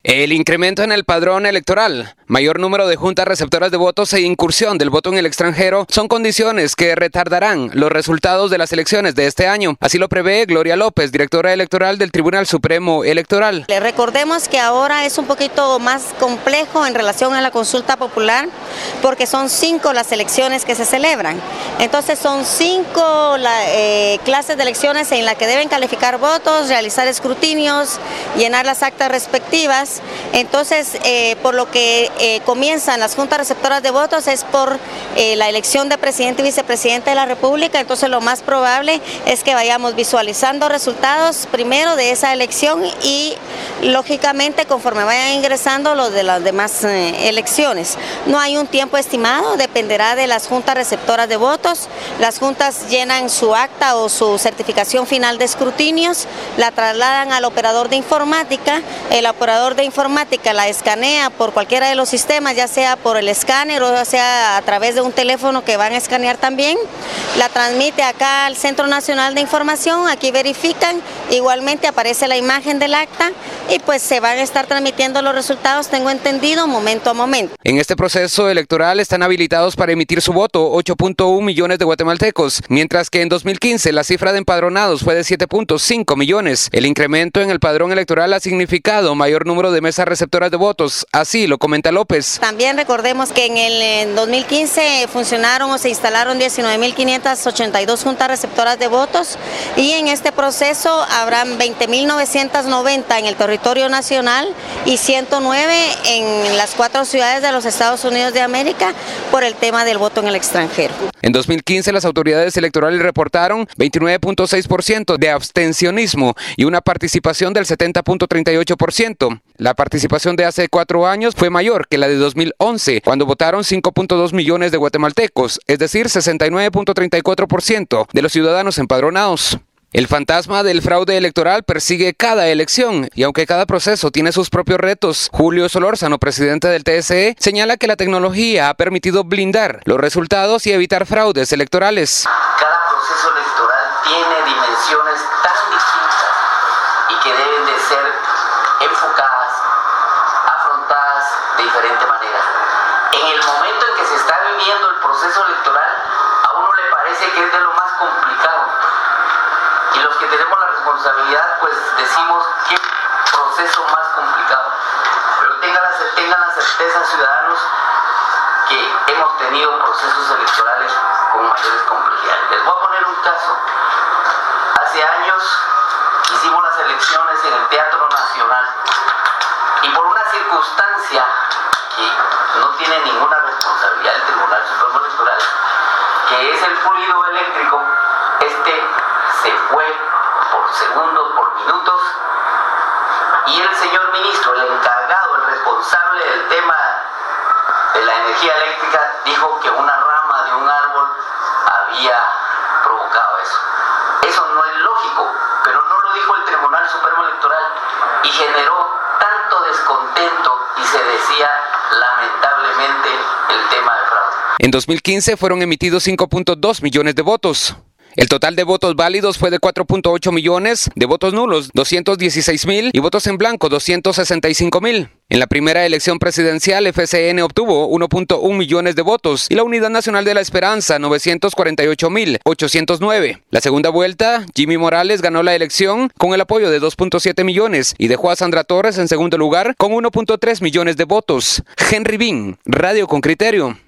El incremento en el padrón electoral, mayor número de juntas receptoras de votos e incursión del voto en el extranjero son condiciones que retardarán los resultados de las elecciones de este año. Así lo prevé Gloria López, directora electoral del Tribunal Supremo Electoral. Recordemos que ahora es un poquito más complejo en relación a la consulta popular porque son 5 las elecciones que se celebran. Entonces son 5 clases de elecciones en las que deben calificar votos, realizar escrutinios, llenar las actas respectivas. Entonces, por lo que comienzan las juntas receptoras de votos es por la elección de presidente y vicepresidente de la República. Entonces, lo más probable es que vayamos visualizando resultados primero de esa elección y, lógicamente, conforme vayan ingresando los de las demás elecciones. No hay un tiempo estimado, dependerá de las juntas receptoras de votos. Las juntas llenan su acta o su certificación final de escrutinios, la trasladan al operador de informática, el operador de informática la escanea por cualquiera de los sistemas, ya sea por el escáner o ya sea a través de un teléfono que van a escanear también, la transmite acá al Centro Nacional de Información, aquí verifican, igualmente aparece la imagen del acta y pues se van a estar transmitiendo los resultados, tengo entendido, momento a momento. En este proceso electoral están habilitados para emitir su voto 8.1 millones de guatemaltecos, mientras que en 2015 la cifra de empadronados fue de 7.5 millones. El incremento en el padrón electoral ha significado mayor número de mesas receptoras de votos, así lo comenta López. También recordemos que en el 2015 funcionaron o se instalaron 19.582 juntas receptoras de votos y en este proceso habrán 20.990 en el territorio nacional y 109 en las 4 ciudades de los Estados Unidos de América por el tema del voto en el extranjero. En 2015 las autoridades electorales reportaron 29.6% de abstencionismo y una participación del 70.38%. La participación de hace 4 años fue mayor que la de 2011, cuando votaron 5.2 millones de guatemaltecos, es decir, 69.34% de los ciudadanos empadronados. El fantasma del fraude electoral persigue cada elección y aunque cada proceso tiene sus propios retos, Julio Solórzano, presidente del TSE, señala que la tecnología ha permitido blindar los resultados y evitar fraudes electorales. Cada proceso electoral tiene dimensiones tan distintas y que deben de ser enfocadas, afrontadas de diferente manera. En el momento en que se está viviendo el proceso electoral, a uno le parece que es de lo más complicado. Y los que tenemos la responsabilidad, pues decimos qué proceso más complicado. Pero tengan la certeza, ciudadanos, que hemos tenido procesos electorales con mayores complejidades. Les voy a poner un caso. Hace años hicimos las elecciones en el Teatro Nacional y por una circunstancia que no tiene ninguna responsabilidad el Tribunal Supremo Electoral, que es el fluido eléctrico, se fue por segundos, por minutos, y el señor ministro, el encargado, el responsable del tema de la energía eléctrica, dijo que una rama de un árbol había provocado eso. Eso no es lógico, pero no lo dijo el Tribunal Supremo Electoral y generó tanto descontento y se decía lamentablemente el tema de fraude. En 2015 fueron emitidos 5.2 millones de votos. El total de votos válidos fue de 4.8 millones, de votos nulos 216.000 y votos en blanco 265.000. En la primera elección presidencial, FCN obtuvo 1.1 millones de votos y la Unidad Nacional de la Esperanza 948.809. La segunda vuelta, Jimmy Morales ganó la elección con el apoyo de 2.7 millones y dejó a Sandra Torres en segundo lugar con 1.3 millones de votos. Henry Bean, Radio con Criterio.